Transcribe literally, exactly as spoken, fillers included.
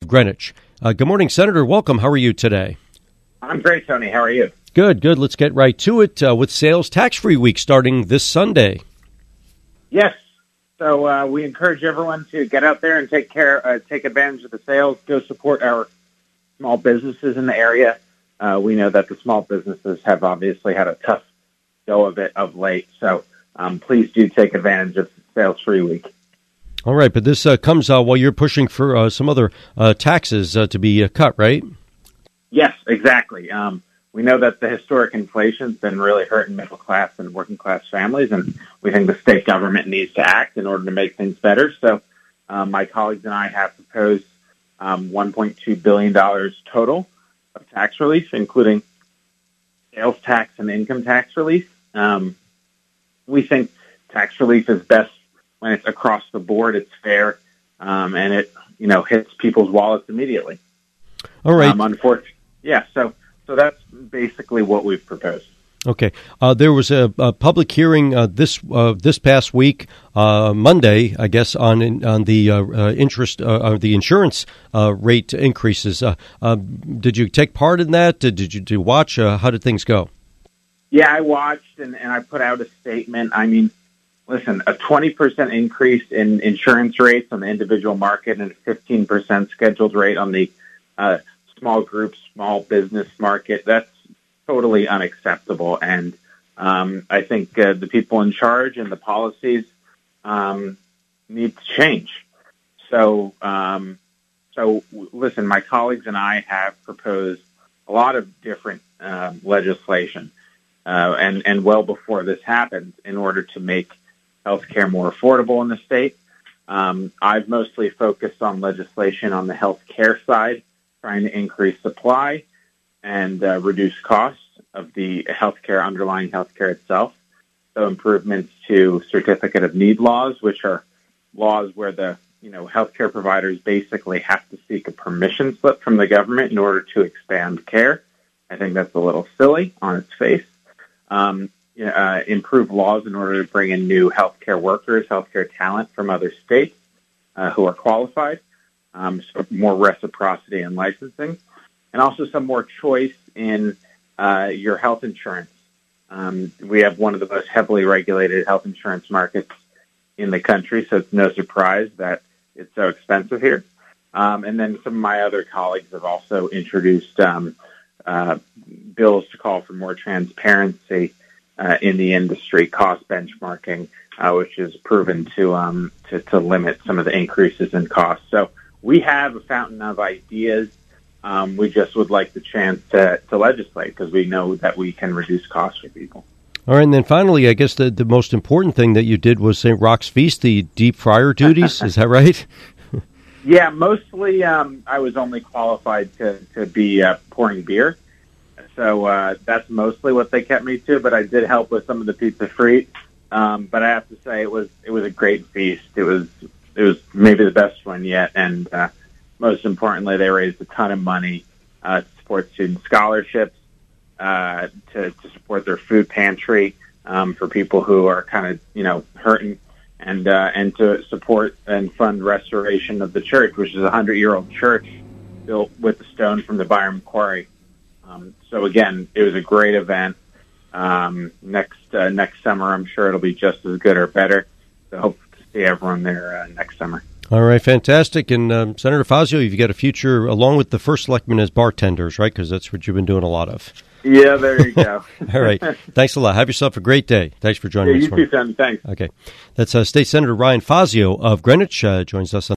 Greenwich. Uh, good morning, Senator. Welcome. How are you today? I'm great, Tony. How are you? Good, good. Let's get right to it uh, with Sales Tax-Free Week starting this Sunday. Yes. So uh, we encourage everyone to get out there and take care, uh, take advantage of the sales. Go support our small businesses in the area. Uh, we know that the small businesses have obviously had a tough go of it of late. So um, please do take advantage of Sales Free Week. All right, but this uh, comes uh, while you're pushing for uh, some other uh, taxes uh, to be uh, cut, right? Yes, exactly. Um, we know that the historic inflation has been really hurting middle class and working class families, and we think the state government needs to act in order to make things better. So um, my colleagues and I have proposed um, one point two billion dollars total of tax relief, including sales tax and income tax relief. Um, we think tax relief is best when it's across the board, it's fair, um, and it you know hits people's wallets immediately. All right. Um, unfortunately, yeah. So, so that's basically what we've proposed. Okay. Uh, there was a, a public hearing uh, this uh, this past week, uh, Monday, I guess, on on the uh, uh, interest, uh, the insurance uh, rate increases. Uh, uh, did you take part in that? Did, did you do watch? Uh, how did things go? Yeah, I watched and, and I put out a statement. I mean, listen, a twenty percent increase in insurance rates on the individual market and a fifteen percent scheduled rate on the uh, small group, small business market, that's totally unacceptable. And um, I think uh, the people in charge and the policies um, need to change. So, um, so listen, my colleagues and I have proposed a lot of different uh, legislation, uh, and, and well before this happened, in order to make healthcare more affordable in the state. Um, I've mostly focused on legislation on the healthcare side, trying to increase supply and uh, reduce costs of the healthcare, underlying healthcare itself. So improvements to certificate of need laws, which are laws where the you know healthcare providers basically have to seek a permission slip from the government in order to expand care. I think that's a little silly on its face. Um, uh, improve laws in order to bring in new healthcare workers, healthcare talent from other states uh, who are qualified. Um, so more reciprocity in licensing, and also some more choice in uh, your health insurance. Um, we have one of the most heavily regulated health insurance markets in the country, so it's no surprise that it's so expensive here. Um, and then some of my other colleagues have also introduced um, uh, bills to call for more transparency uh, in the industry, cost benchmarking, uh, which is proven to, um, to to limit some of the increases in costs. So we have a fountain of ideas. Um, we just would like the chance to, to legislate, because we know that we can reduce costs for people. All right, and then finally, I guess the, the most important thing that you did was Saint Roch's Feast, the deep fryer duties. Is that right? Yeah, mostly um, I was only qualified to, to be uh, pouring beer. So uh, that's mostly what they kept me to, but I did help with some of the pizza free. Um, but I have to say it was it was a great feast. It was It was maybe the best one yet, and uh, most importantly, they raised a ton of money uh, to support student scholarships, uh, to, to support their food pantry um, for people who are kind of, you know, hurting, and uh, and to support and fund restoration of the church, which is a hundred-year-old church built with the stone from the Byron Quarry. Um, so again, it was a great event. Um, next uh, next summer, I'm sure it'll be just as good or better. So hope see everyone there uh, next summer. All right, fantastic. And um, Senator Fazio, you've got a future along with the first selectmen as bartenders, right? Because that's what you've been doing a lot of. Yeah, there you go. All right. Thanks a lot. Have yourself a great day. Thanks for joining yeah, us. You too, Sam. Thanks. Okay. That's uh, State Senator Ryan Fazio of Greenwich uh, joins us on